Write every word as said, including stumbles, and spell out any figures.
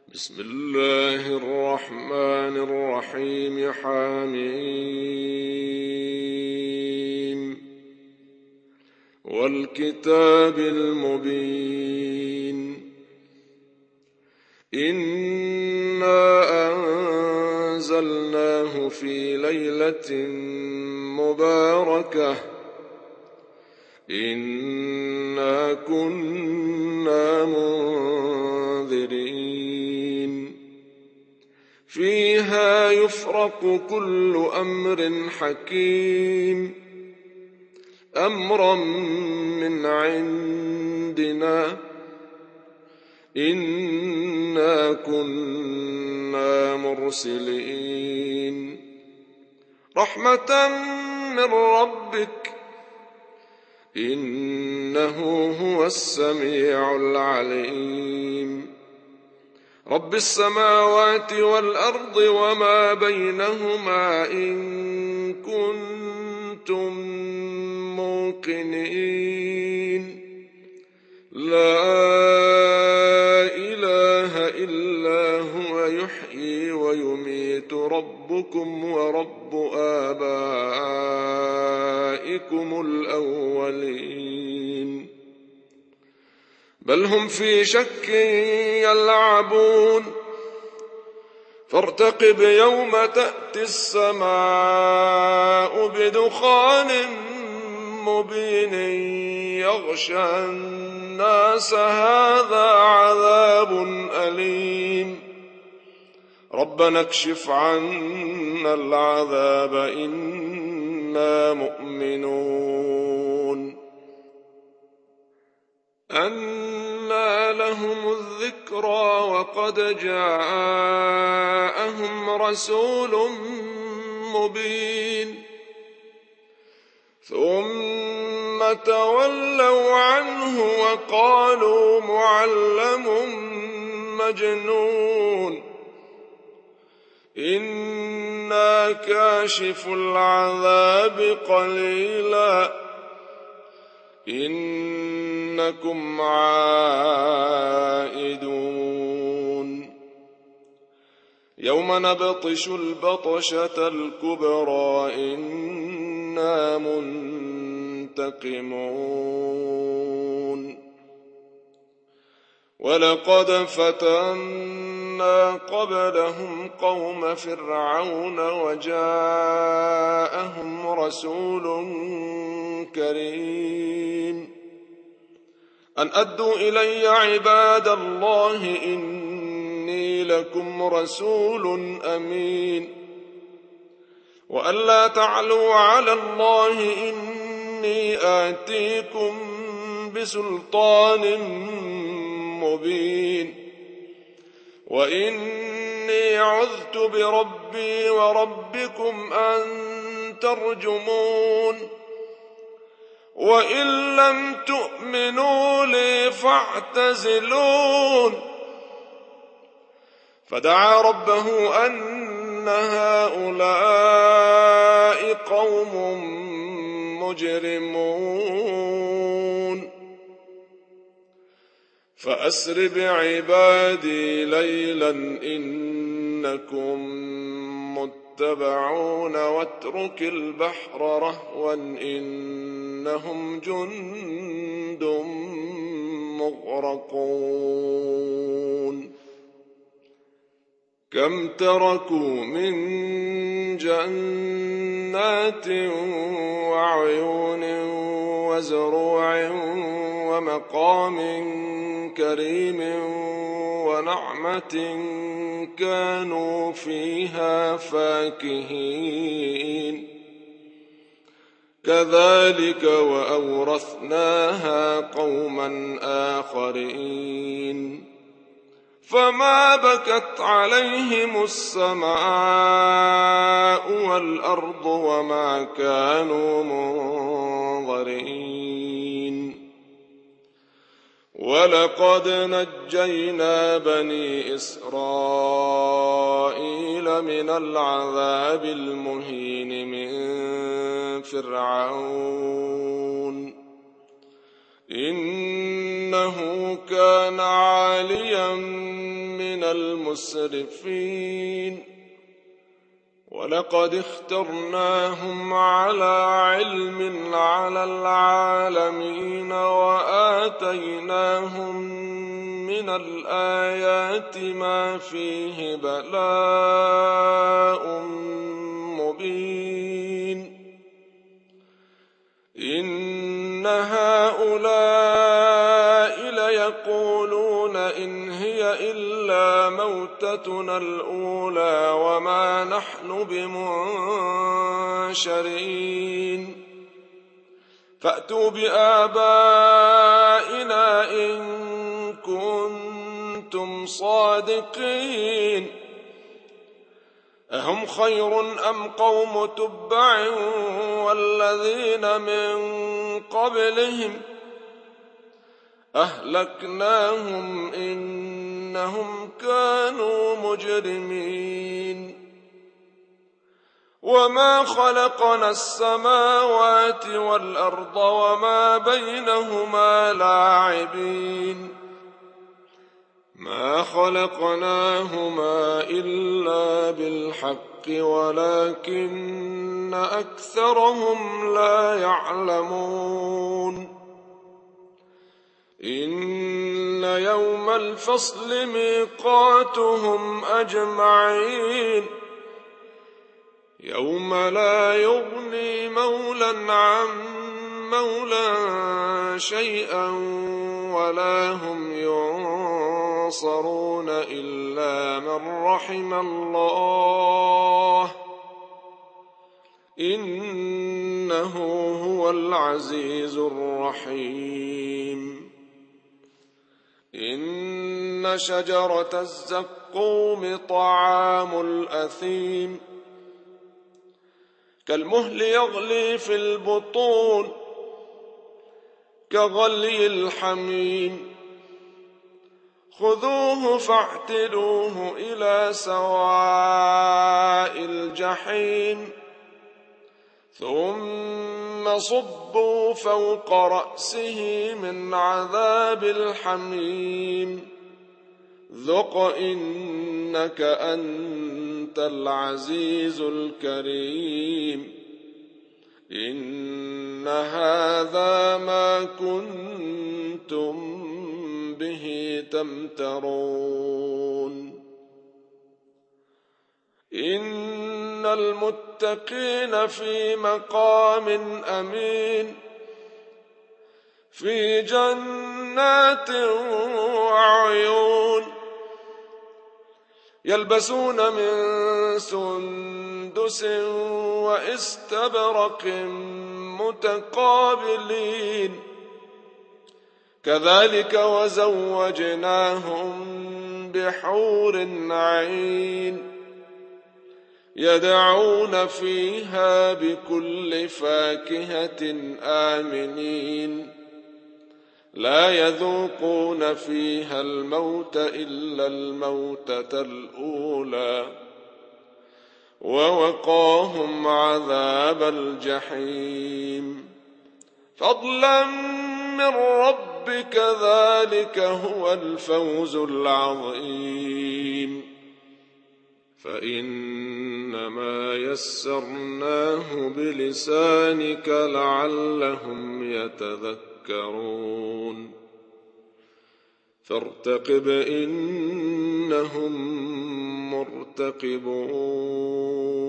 بسم الله الرحمن الرحيم. حميم والكتاب المبين. إنا أنزلناه في ليلة مباركة إنا كنا منذرين فيها يفرق كل أمر حكيم أمرا من عندنا إنا كنا مرسلين رحمة من ربك إنه هو السميع العليم رب السماوات والأرض وما بينهما إن كنتم موقنين لا إله إلا هو يحيي ويميت ربكم ورب آبائكم الأولين بل هم في شك يلعبون فارتقب يوم تأتي السماء بدخان مبين يغشى الناس هذا عذاب أليم ربنا اكشف عنا العذاب إنا مؤمنون أنى لهم الذكرى وقد جاءهم رسول مبين ثم تولوا عنه وقالوا معلم مجنون إنا كاشف العذاب قليلا إنكم عائدون يوم نبطش البطشة الكبرى إنا منتقمون ولقد فتنا قبلهم قوم فرعون وجاءهم رسول كريم أن أدوا إلي عباد الله إني لكم رسول أمين وأن لا تعلوا على الله إني آتيكم بسلطان مبين وإني عذت بربي وربكم أن ترجمون وإن لم تؤمنوا لي فاعتزلون فدعا ربه أن هؤلاء قوم مجرمون فأسر بعبادي ليلا إنكم متبعون واترك البحر رهوا إنهم جند مغرقون كم تركوا من جنات وعيون وزروع ومقام كريم ونعمة كانوا فيها فاكهين كذلك وأورثناها قوما آخرين فما بكت عليهم السماء والأرض وما كانوا منظرين ولقد نجينا بني إسرائيل من العذاب المهين من فرعون إنه كان عاليا من المسرفين ولقد اخترناهم على علم على العالمين وآتيناهم من الآيات ما فيه بلاء مبين إن هؤلاء ليقولون إن هي إلا موتتنا الأولى وما نحن بمنشرين فأتوا بآبائنا إن كنتم صادقين أهم خير أم قوم تبع والذين من قبلهم أهلكناهم إنهم كانوا مجرمين وما خلقنا السماوات والأرض وما بينهما لاعبين ما خلقناهما إلا بالحق ولكن أكثرهم لا يعلمون إن يوم الفصل ميقاتهم أجمعين يوم لا يغني مولى عن مولى شيئا ولا هم ينصرون إلا من رحم الله إنه هو العزيز الرحيم إن شجرة الزقوم طعام الأثيم كالمهل يغلي في البطون كغلي الحميم خذوه فاعتلوه إلى سواء الجحيم ثم صبوا فوق رأسه من عذاب الحميم ذق إنك أنت العزيز الكريم إن هذا ما كنتم به تمترون إن المتقين في مقام أمين في جنات وعيون يلبسون من سندس واستبرق متقابلين كذلك وزوجناهم بحور عين يدعون فيها بكل فاكهة آمنين لا يذوقون فيها الموت إلا الموتة الأولى ووقاهم عذاب الجحيم فضلا من ربك ذلك هو الفوز العظيم فإنما يسرناه بلسانك لعلهم يتذكرون فارتقب إنهم مرتقبون